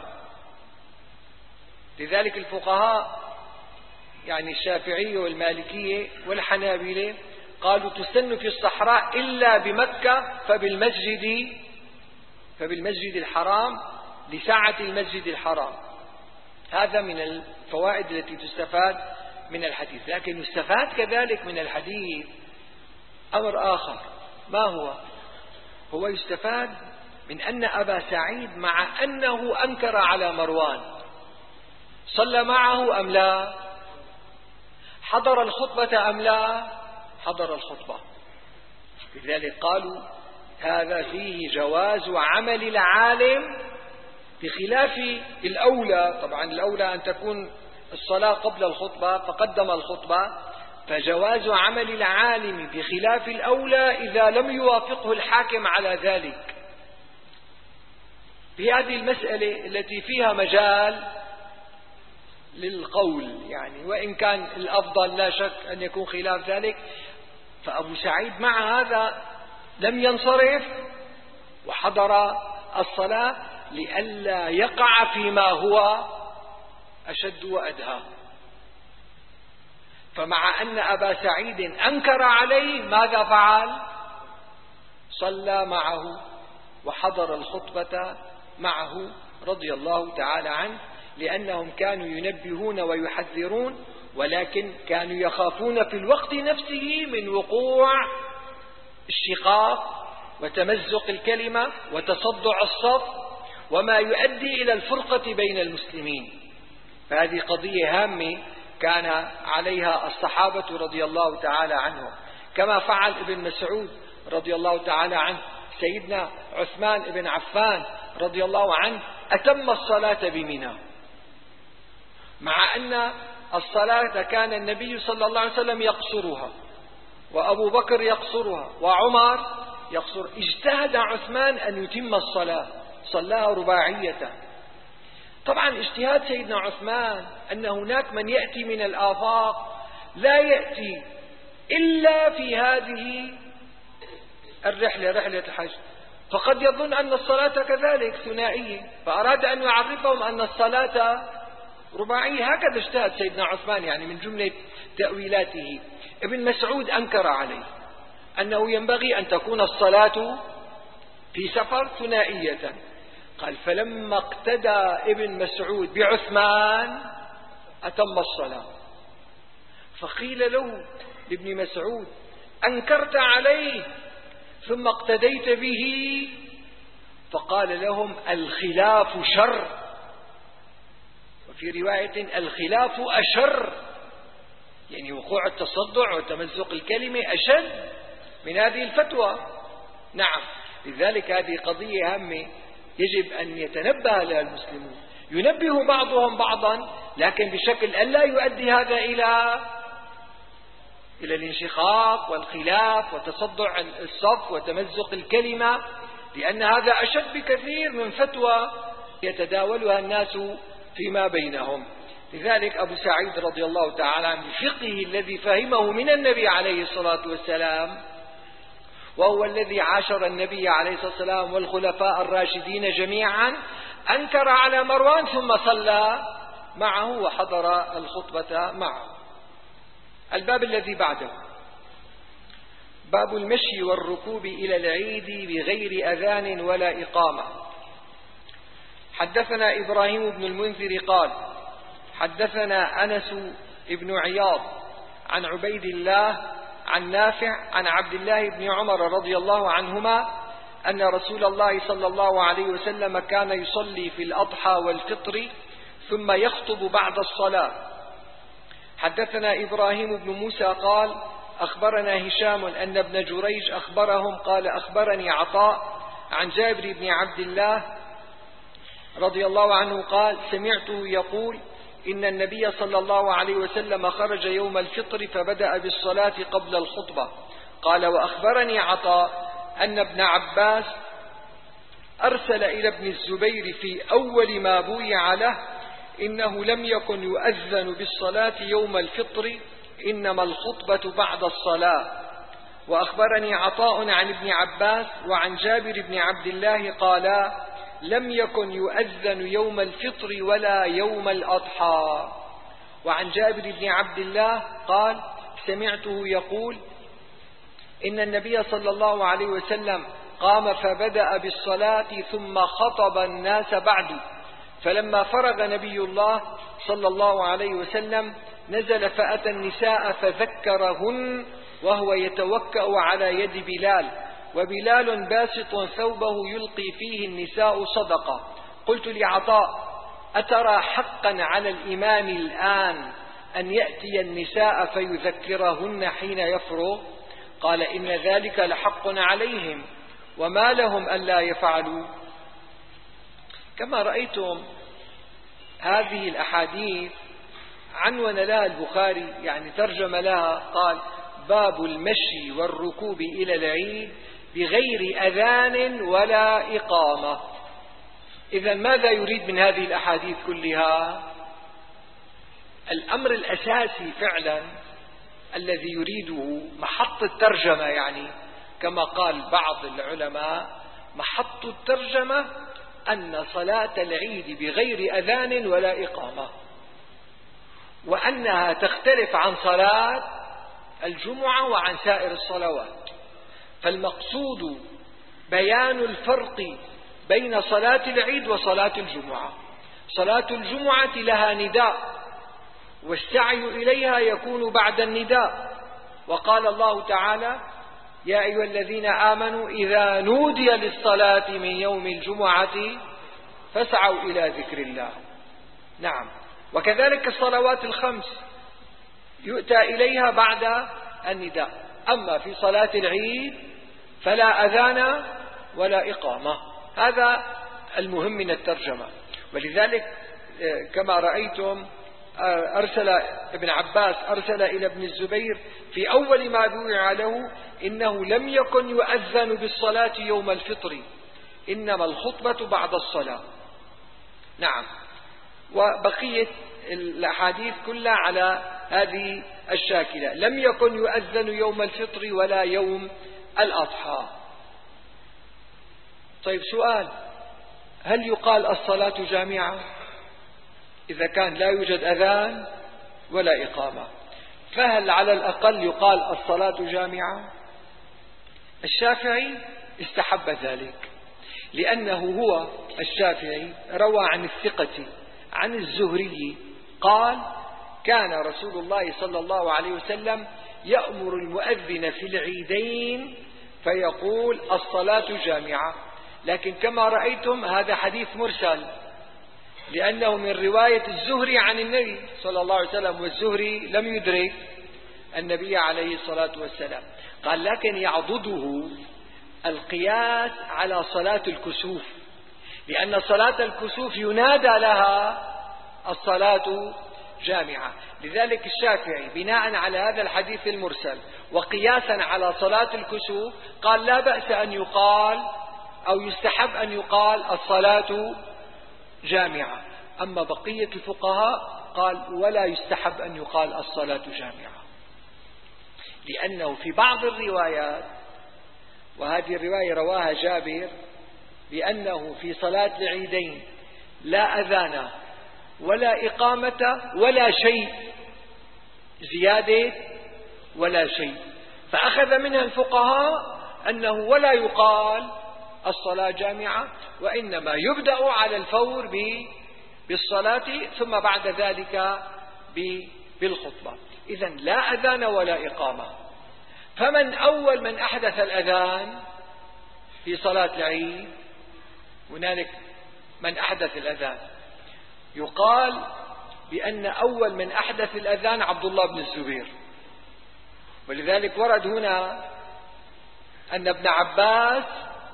لذلك الفقهاء يعني الشافعية والمالكية والحنابلة قالوا تسن في الصحراء إلا بمكة فبالمسجد الحرام لسعة المسجد الحرام. هذا من الفوائد التي تستفاد من الحديث. لكن يستفاد كذلك من الحديث أمر آخر. ما هو يستفاد من أن أبا سعيد مع أنه أنكر على مروان صلى معه أم لا؟ حضر الخطبة أم لا؟ حضر الخطبة. لذلك قالوا هذا فيه جواز عمل العالم بخلاف الأولى. طبعا الأولى أن تكون الصلاة قبل الخطبة فقدم الخطبة، فجواز عمل العالم بخلاف الأولى إذا لم يوافقه الحاكم على ذلك. في هذه المسألة التي فيها مجال للقول يعني، وإن كان الأفضل لا شك أن يكون خلاف ذلك، فأبو سعيد مع هذا لم ينصرف وحضر الصلاة لئلا يقع فيما هو أشد وأدهى. فمع أن أبا سعيد أنكر عليه ماذا فعل؟ صلى معه وحضر الخطبة معه رضي الله تعالى عنه، لأنهم كانوا ينبهون ويحذرون، ولكن كانوا يخافون في الوقت نفسه من وقوع الشقاق وتمزق الكلمة وتصدع الصف وما يؤدي إلى الفرقة بين المسلمين. فهذه قضية هامة كان عليها الصحابة رضي الله تعالى عنهم، كما فعل ابن مسعود رضي الله تعالى عنه. سيدنا عثمان بن عفان رضي الله عنه أتم الصلاة بمنى، مع أن الصلاة كان النبي صلى الله عليه وسلم يقصرها وأبو بكر يقصرها وعمر يقصر. اجتهد عثمان أن يتم الصلاة، صلاها رباعية. طبعا اجتهاد سيدنا عثمان أن هناك من يأتي من الآفاق لا يأتي إلا في هذه الرحلة، رحلة الحج، فقد يظن أن الصلاة كذلك ثنائية، فأراد أن يعرفهم أن الصلاة رباعية. هكذا اجتهد سيدنا عثمان، يعني من جملة تأويلاته. ابن مسعود أنكر عليه أنه ينبغي أن تكون الصلاة في سفر ثنائية. قال فلما اقتدى ابن مسعود بعثمان أتم الصلاة. فقيل له لابن مسعود أنكرت عليه ثم اقتديت به؟ فقال لهم الخلاف شر، وفي رواية الخلاف أشر، يعني وقوع التصدع وتمزق الكلمة أشد من هذه الفتوى. نعم، لذلك هذه قضية هامة يجب أن يتنبه لها المسلمون، ينبه بعضهم بعضا، لكن بشكل ألا يؤدي هذا إلى الانشقاق والخلاف وتصدع الصف وتمزق الكلمة، لأن هذا أشد بكثير من فتوى يتداولها الناس فيما بينهم. لذلك أبو سعيد رضي الله تعالى عنه بفقهه الذي فهمه من النبي عليه الصلاة والسلام، وهو الذي عاشر النبي عليه الصلاة والسلام والخلفاء الراشدين جميعا، أنكر على مروان ثم صلى معه وحضر الخطبة معه. الباب الذي بعده باب المشي والركوب إلى العيد بغير أذان ولا إقامة. حدثنا إبراهيم بن المنذر قال حدثنا أنس بن عياض عن عبيد الله عن نافع عن عبد الله بن عمر رضي الله عنهما أن رسول الله صلى الله عليه وسلم كان يصلي في الأضحى والفطر ثم يخطب بعد الصلاة. حدثنا إبراهيم بن موسى قال أخبرنا هشام أن ابن جريج أخبرهم قال أخبرني عطاء عن جابر بن عبد الله رضي الله عنه قال سمعته يقول إن النبي صلى الله عليه وسلم خرج يوم الفطر فبدأ بالصلاة قبل الخطبة. قال وأخبرني عطاء أن ابن عباس أرسل إلى ابن الزبير في أول ما بويع له إنه لم يكن يؤذن بالصلاة يوم الفطر إنما الخطبة بعد الصلاة. وأخبرني عطاء عن ابن عباس وعن جابر بن عبد الله قالا لم يكن يؤذن يوم الفطر ولا يوم الأضحى. وعن جابر بن عبد الله قال سمعته يقول إن النبي صلى الله عليه وسلم قام فبدأ بالصلاة ثم خطب الناس بعد، فلما فرغ نبي الله صلى الله عليه وسلم نزل فأتى النساء فذكرهن وهو يتوكأ على يد بلال، وبلال باسط ثوبه يلقي فيه النساء صدقة. قلت لعطاء أترى حقا على الإمام الآن أن يأتي النساء فيذكرهن حين يفرغ؟ قال إن ذلك لحق عليهم وما لهم ألا يفعلوا. كما رأيتم هذه الأحاديث عنون لها البخاري، يعني ترجم لها قال باب المشي والركوب إلى العيد بغير أذان ولا إقامة. إذن ماذا يريد من هذه الأحاديث كلها؟ الأمر الأساسي فعلا الذي يريده محط الترجمة، يعني كما قال بعض العلماء محط الترجمة أن صلاة العيد بغير أذان ولا إقامة، وأنها تختلف عن صلاة الجمعة وعن سائر الصلوات. فالمقصود بيان الفرق بين صلاة العيد وصلاة الجمعة. صلاة الجمعة لها نداء والسعي إليها يكون بعد النداء، وقال الله تعالى يا أيها الذين آمنوا إذا نودي للصلاة من يوم الجمعة فاسعوا إلى ذكر الله. نعم، وكذلك الصلوات الخمس يؤتى إليها بعد النداء. أما في صلاة العيد فلا أذان ولا إقامة. هذا المهم من الترجمة. ولذلك كما رأيتم أرسل ابن عباس أرسل إلى ابن الزبير في أول ما بويع له إنه لم يكن يؤذن بالصلاة يوم الفطر إنما الخطبة بعد الصلاة. نعم، وبقية الأحاديث كلها على هذه الشاكلة، لم يكن يؤذن يوم الفطر ولا يوم الأضحى. طيب سؤال، هل يقال الصلاة جامعة إذا كان لا يوجد أذان ولا إقامة؟ فهل على الأقل يقال الصلاة جامعة؟ الشافعي استحب ذلك، لأنه هو الشافعي روى عن الثقة عن الزهري قال كان رسول الله صلى الله عليه وسلم يأمر المؤذن في العيدين فيقول الصلاة جامعة. لكن كما رأيتم هذا حديث مرسل، لأنه من رواية الزهري عن النبي صلى الله عليه وسلم، والزهري لم يدرك النبي عليه الصلاة والسلام. قال لكن يعضده القياس على صلاة الكسوف، لأن صلاة الكسوف ينادى لها الصلاة جامعة. لذلك الشافعي بناء على هذا الحديث المرسل وقياسا على صلاة الكسوف قال لا بأس أن يقال أو يستحب أن يقال الصلاة جامعة. أما بقية الفقهاء قال ولا يستحب أن يقال الصلاة جامعة، لأنه في بعض الروايات، وهذه الرواية رواها جابر، بأنه في صلاة العيدين لا أذان ولا إقامة ولا شيء، زيادة ولا شيء. فأخذ منها الفقهاء أنه ولا يقال الصلاة جامعة، وإنما يبدأ على الفور بالصلاة ثم بعد ذلك بالخطبة. إذن لا أذان ولا إقامة. فمن أول من أحدث الأذان في صلاة العيد؟ هنالك من أحدث الأذان، يقال بأن أول من أحدث الأذان عبد الله بن الزبير، ولذلك ورد هنا أن ابن عباس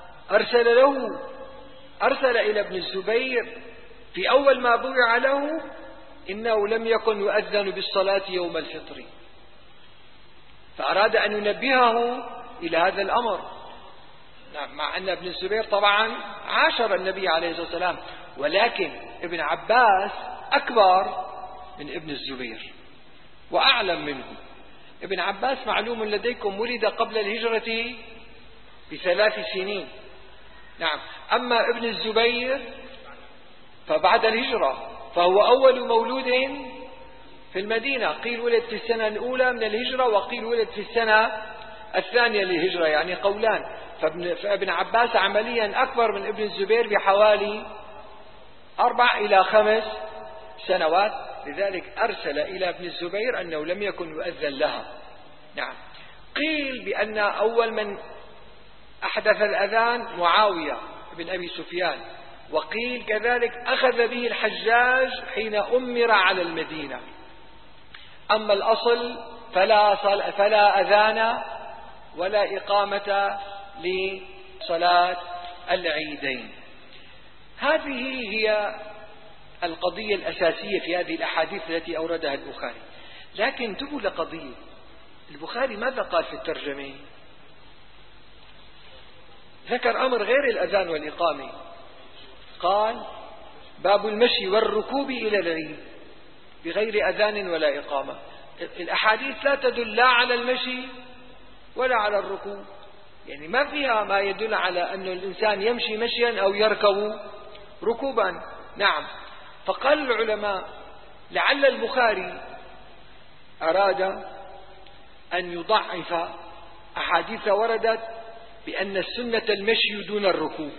أرسل إلى ابن الزبير في أول ما بوع له إنه لم يكن يؤذن بالصلاة يوم الفطر، فأراد أن ينبهه إلى هذا الأمر. مع أن ابن الزبير طبعا عاشر النبي عليه الصلاة والسلام، ولكن ابن عباس أكبر من ابن الزبير وأعلم منه. ابن عباس معلوم لديكم ولد قبل الهجرة ب3 سنين. نعم. أما ابن الزبير فبعد الهجرة، فهو أول مولود في المدينة، قيل ولد في السنة الأولى من الهجرة وقيل ولد في السنة الثانية للهجرة، يعني قولان. فابن عباس عمليا أكبر من ابن الزبير بحوالي 4 إلى 5 سنوات، لذلك أرسل إلى ابن الزبير أنه لم يكن يؤذن لها. نعم. قيل بأن أول من أحدث الأذان معاوية بن أبي سفيان، وقيل كذلك أخذ به الحجاج حين أمر على المدينة. أما الأصل فلا أذان ولا إقامة لصلاة العيدين. هذه هي القضية الأساسية في هذه الأحاديث التي أوردها البخاري. لكن انتبهوا لقضية البخاري، ماذا قال في الترجمة؟ ذكر أمر غير الأذان والإقامة، قال باب المشي والركوب إلى العيد بغير أذان ولا إقامة. الأحاديث لا تدل لا على المشي ولا على الركوب، يعني ما فيها ما يدل على أن الإنسان يمشي مشيا أو يركب ركوبا. نعم. فقال العلماء لعل البخاري أراد أن يضعف أحاديث وردت بأن السنة المشي دون الركوب.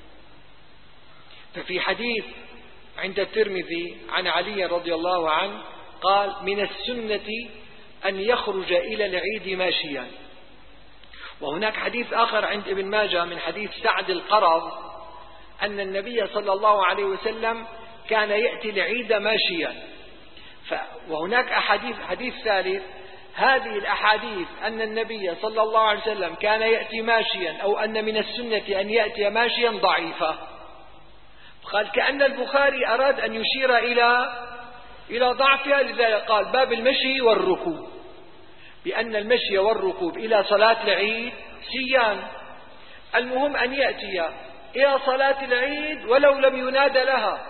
ففي حديث عند الترمذي عن علي رضي الله عنه قال من السنة أن يخرج إلى العيد ماشيا. وهناك حديث آخر عند ابن ماجه من حديث سعد القرظ أن النبي صلى الله عليه وسلم كان يأتي العيد ماشيا. وهناك حديث ثالث. هذه الأحاديث أن النبي صلى الله عليه وسلم كان يأتي ماشيا أو أن من السنة أن يأتي ماشيا ضعيفة. قال كأن البخاري أراد أن يشير إلى ضعفها، لذلك قال باب المشي والركوب، بأن المشي والركوب إلى صلاة العيد سيان. المهم أن يأتي إلى صلاة العيد ولو لم ينادى لها،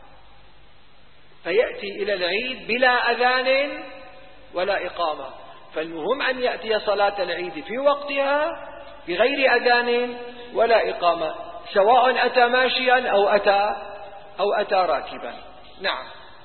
فيأتي إلى العيد بلا أذان ولا إقامة. فالمهم أن يأتي صلاة العيد في وقتها بغير أذان ولا إقامة، سواء أتى ماشيا أو أتى راكبا. نعم.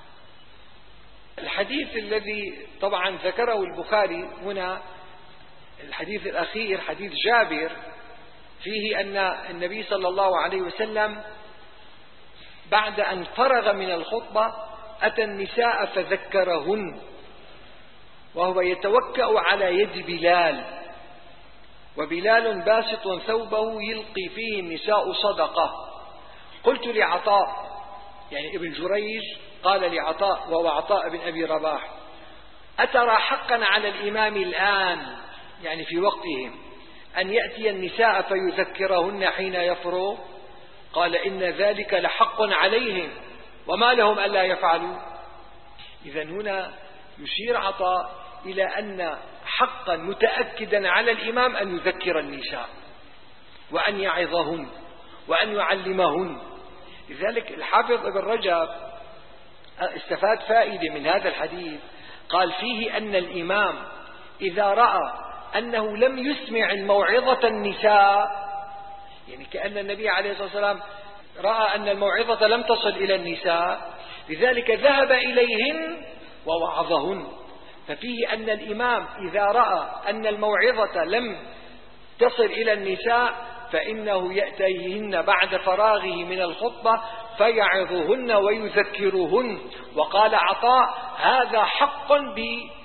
الحديث الذي طبعا ذكره البخاري هنا، الحديث الأخير حديث جابر، فيه أن النبي صلى الله عليه وسلم بعد أن فرغ من الخطبة أتى النساء فذكرهن وهو يتوكأ على يد بلال، وبلال باسط ثوبه يلقي فيه النساء صدقة. قلت لعطاء، يعني ابن جريج قال لعطاء وهو عطاء بن أبي رباح: أترى حقا على الإمام الآن، يعني في وقتهم، أن يأتي النساء فيذكرهن حين يفرغ؟ قال: إن ذلك لحق عليهم وما لهم ألا يفعلوا. إذن هنا يشير عطاء إلى أن حقا متأكدا على الإمام أن يذكر النساء وأن يعظهن وأن يعلمهن. لذلك الحافظ ابن رجب استفاد فائدة من هذا الحديث، قال فيه أن الإمام إذا رأى أنه لم يسمع الموعظة النساء، يعني كأن النبي عليه الصلاة والسلام رأى أن الموعظة لم تصل إلى النساء، لذلك ذهب إليهن ووعظهن. ففيه أن الإمام إذا رأى أن الموعظة لم تصل إلى النساء فإنه يأتيهن بعد فراغه من الخطبة فيعظهن ويذكرهن. وقال عطاء: هذا حق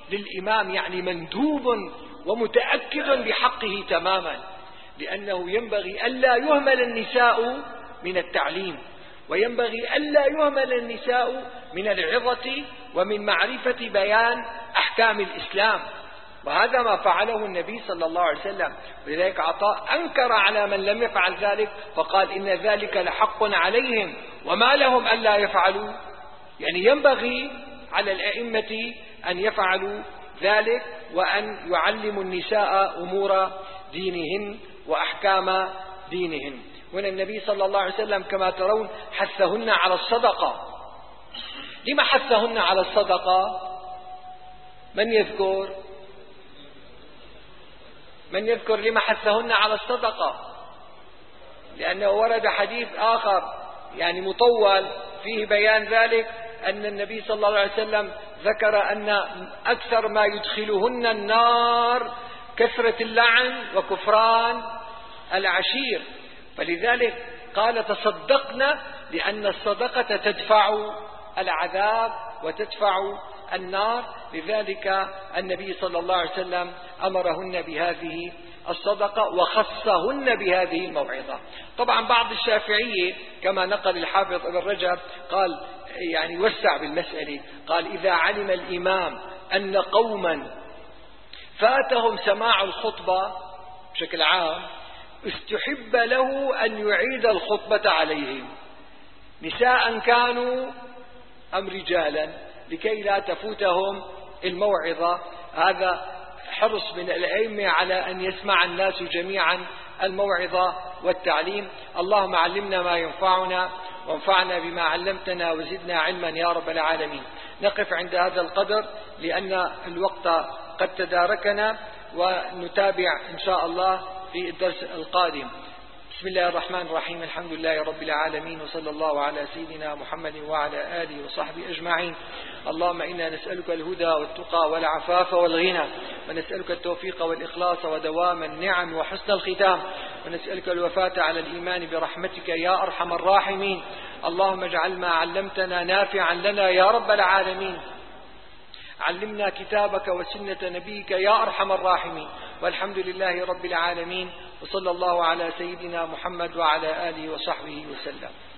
للإمام يعني مندوب ومتأكد بحقه تماما، لأنه ينبغي ألا يهمل النساء من التعليم، وينبغي ألا يهمل النساء من العظة ومن معرفة بيان أحكام الإسلام، وهذا ما فعله النبي صلى الله عليه وسلم. ولذلك عطاء أنكر على من لم يفعل ذلك فقال إن ذلك لحق عليهم وما لهم ألا يفعلوا، يعني ينبغي على الأئمة أن يفعلوا ذلك وأن يعلموا النساء أمور دينهن وأحكام دينهن. هنا النبي صلى الله عليه وسلم كما ترون حثهن على الصدقة. لما حثهن على الصدقة؟ من يذكر لما حثهن على الصدقة؟ لأنه ورد حديث آخر يعني مطول فيه بيان ذلك، أن النبي صلى الله عليه وسلم ذكر أن أكثر ما يدخلهن النار كثرة اللعن وكفران العشير، فلذلك قال تصدقنا، لأن الصدقة تدفع العذاب وتدفع النار. لذلك النبي صلى الله عليه وسلم أمرهن بهذه الصدقة وخصهن بهذه الموعظة. طبعا بعض الشافعية كما نقل الحافظ ابن رجب قال يعني وسع بالمسألة، قال إذا علم الإمام أن قوما فاتهم سماع الخطبة بشكل عام استحب له أن يعيد الخطبة عليهم، نساء كانوا أم رجالا، لكي لا تفوتهم الموعظة. هذا حرص من الأئمة على أن يسمع الناس جميعا الموعظة والتعليم. اللهم علمنا ما ينفعنا وانفعنا بما علمتنا وزدنا علما يا رب العالمين. نقف عند هذا القدر لأن الوقت قد تداركنا، ونتابع إن شاء الله في الدرس القادم. بسم الله الرحمن الرحيم، الحمد لله رب العالمين، وصلى الله على سيدنا محمد وعلى آله وصحبه أجمعين. اللهم إنا نسألك الهدى والتقى والعفاف والغنى، ونسألك التوفيق والإخلاص ودوام النعم وحسن الختام، ونسألك الوفاة على الإيمان برحمتك يا أرحم الراحمين. اللهم اجعل ما علمتنا نافعا لنا يا رب العالمين. علمنا كتابك وسنة نبيك يا أرحم الراحمين. والحمد لله رب العالمين، وصلى الله على سيدنا محمد وعلى آله وصحبه وسلم.